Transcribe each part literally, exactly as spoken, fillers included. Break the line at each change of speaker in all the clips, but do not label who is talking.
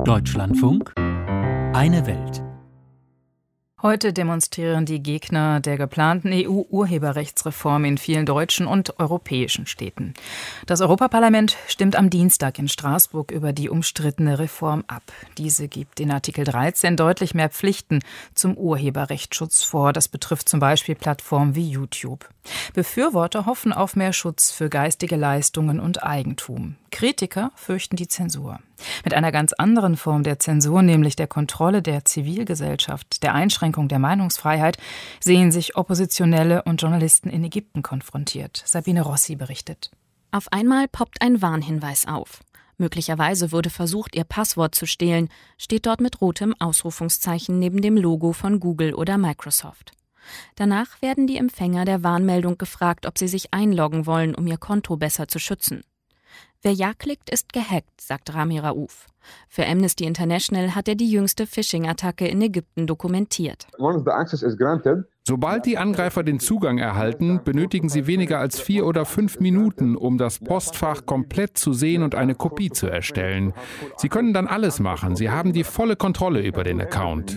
Deutschlandfunk, eine Welt.
Heute demonstrieren die Gegner der geplanten E U-Urheberrechtsreform in vielen deutschen und europäischen Städten. Das Europaparlament stimmt am Dienstag in Straßburg über die umstrittene Reform ab. Diese gibt in Artikel dreizehn deutlich mehr Pflichten zum Urheberrechtsschutz vor. Das betrifft zum Beispiel Plattformen wie YouTube. Befürworter hoffen auf mehr Schutz für geistige Leistungen und Eigentum. Kritiker fürchten die Zensur. Mit einer ganz anderen Form der Zensur, nämlich der Kontrolle der Zivilgesellschaft, der Einschränkung der Meinungsfreiheit, sehen sich Oppositionelle und Journalisten in Ägypten konfrontiert. Sabine Rossi berichtet.
Auf einmal poppt ein Warnhinweis auf. Möglicherweise wurde versucht, ihr Passwort zu stehlen, steht dort mit rotem Ausrufungszeichen neben dem Logo von Google oder Microsoft. Danach werden die Empfänger der Warnmeldung gefragt, ob sie sich einloggen wollen, um ihr Konto besser zu schützen. Wer Ja klickt, ist gehackt, sagt Rami Raouf. Für Amnesty International hat er die jüngste Phishing-Attacke in Ägypten dokumentiert.
Sobald die Angreifer den Zugang erhalten, benötigen sie weniger als vier oder fünf Minuten, um das Postfach komplett zu sehen und eine Kopie zu erstellen. Sie können dann alles machen. Sie haben die volle Kontrolle über den Account.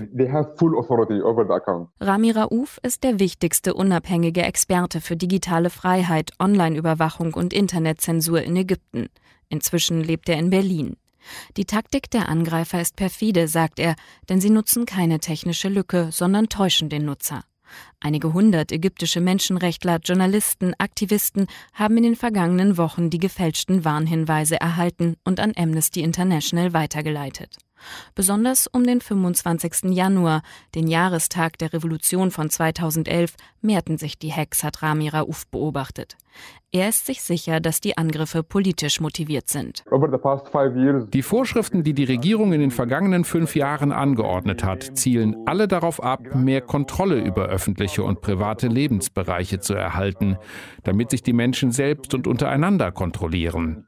Rami Raouf ist der wichtigste unabhängige Experte für digitale Freiheit, Online-Überwachung und Internetzensur in Ägypten. Inzwischen lebt er in Berlin. Die Taktik der Angreifer ist perfide, sagt er, denn sie nutzen keine technische Lücke, sondern täuschen den Nutzer. Einige hundert ägyptische Menschenrechtler, Journalisten, Aktivisten haben in den vergangenen Wochen die gefälschten Warnhinweise erhalten und an Amnesty International weitergeleitet. Besonders um den fünfundzwanzigsten Januar, den Jahrestag der Revolution von zweitausendelf, mehrten sich die Hacks, hat Rami Raouf beobachtet. Er ist sich sicher, dass die Angriffe politisch motiviert sind.
Die Vorschriften, die die Regierung in den vergangenen fünf Jahren angeordnet hat, zielen alle darauf ab, mehr Kontrolle über öffentliche und private Lebensbereiche zu erhalten, damit sich die Menschen selbst und untereinander kontrollieren.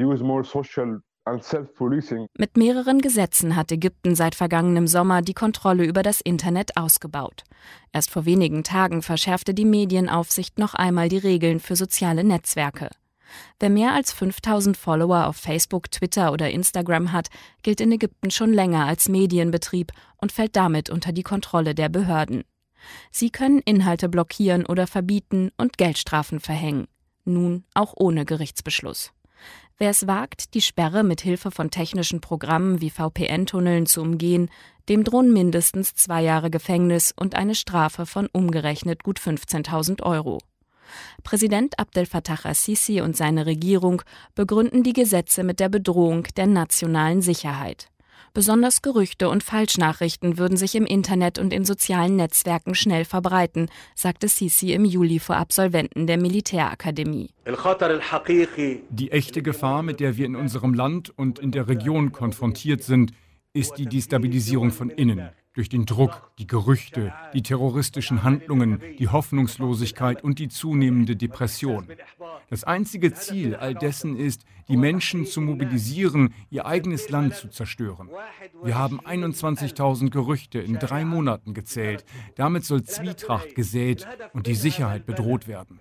Mit mehreren Gesetzen hat Ägypten seit vergangenem Sommer die Kontrolle über das Internet ausgebaut. Erst vor wenigen Tagen verschärfte die Medienaufsicht noch einmal die Regeln für soziale Netzwerke. Wer mehr als fünftausend Follower auf Facebook, Twitter oder Instagram hat, gilt in Ägypten schon länger als Medienbetrieb und fällt damit unter die Kontrolle der Behörden. Sie können Inhalte blockieren oder verbieten und Geldstrafen verhängen. Nun auch ohne Gerichtsbeschluss. Wer es wagt, die Sperre mit Hilfe von technischen Programmen wie V P N-Tunneln zu umgehen, dem drohen mindestens zwei Jahre Gefängnis und eine Strafe von umgerechnet gut fünfzehntausend Euro. Präsident Abdel Fattah al-Sisi und seine Regierung begründen die Gesetze mit der Bedrohung der nationalen Sicherheit. Besonders Gerüchte und Falschnachrichten würden sich im Internet und in sozialen Netzwerken schnell verbreiten, sagte Sisi im Juli vor Absolventen der Militärakademie.
Die echte Gefahr, mit der wir in unserem Land und in der Region konfrontiert sind, ist die Destabilisierung von innen. Durch den Druck, die Gerüchte, die terroristischen Handlungen, die Hoffnungslosigkeit und die zunehmende Depression. Das einzige Ziel all dessen ist, die Menschen zu mobilisieren, ihr eigenes Land zu zerstören. Wir haben einundzwanzigtausend Gerüchte in drei Monaten gezählt. Damit soll Zwietracht gesät und die Sicherheit bedroht werden.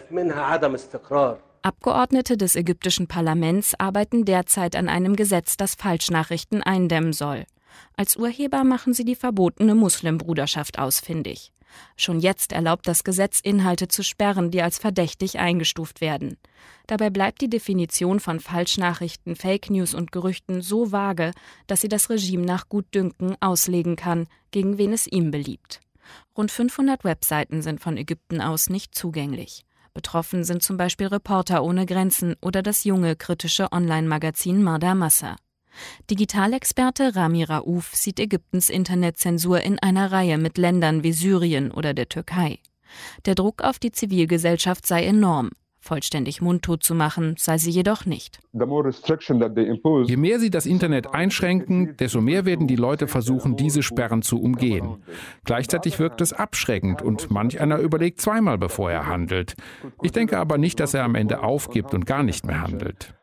Abgeordnete des ägyptischen Parlaments arbeiten derzeit an einem Gesetz, das Falschnachrichten eindämmen soll. Als Urheber machen sie die verbotene Muslimbruderschaft ausfindig. Schon jetzt erlaubt das Gesetz, Inhalte zu sperren, die als verdächtig eingestuft werden. Dabei bleibt die Definition von Falschnachrichten, Fake News und Gerüchten so vage, dass sie das Regime nach Gutdünken auslegen kann, gegen wen es ihm beliebt. Rund fünfhundert Webseiten sind von Ägypten aus nicht zugänglich. Betroffen sind zum Beispiel Reporter ohne Grenzen oder das junge kritische Online-Magazin Marda Massa. Digitalexperte Rami Raouf sieht Ägyptens Internetzensur in einer Reihe mit Ländern wie Syrien oder der Türkei. Der Druck auf die Zivilgesellschaft sei enorm. Vollständig mundtot zu machen, sei sie jedoch nicht.
Je mehr sie das Internet einschränken, desto mehr werden die Leute versuchen, diese Sperren zu umgehen. Gleichzeitig wirkt es abschreckend und manch einer überlegt zweimal, bevor er handelt. Ich denke aber nicht, dass er am Ende aufgibt und gar nicht mehr handelt.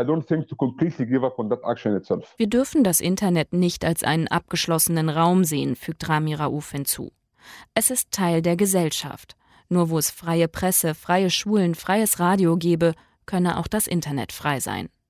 Wir dürfen das Internet nicht als einen abgeschlossenen Raum sehen, fügt Rami Raouf hinzu. Es ist Teil der Gesellschaft. Nur wo es freie Presse, freie Schulen, freies Radio gäbe, könne auch das Internet frei sein.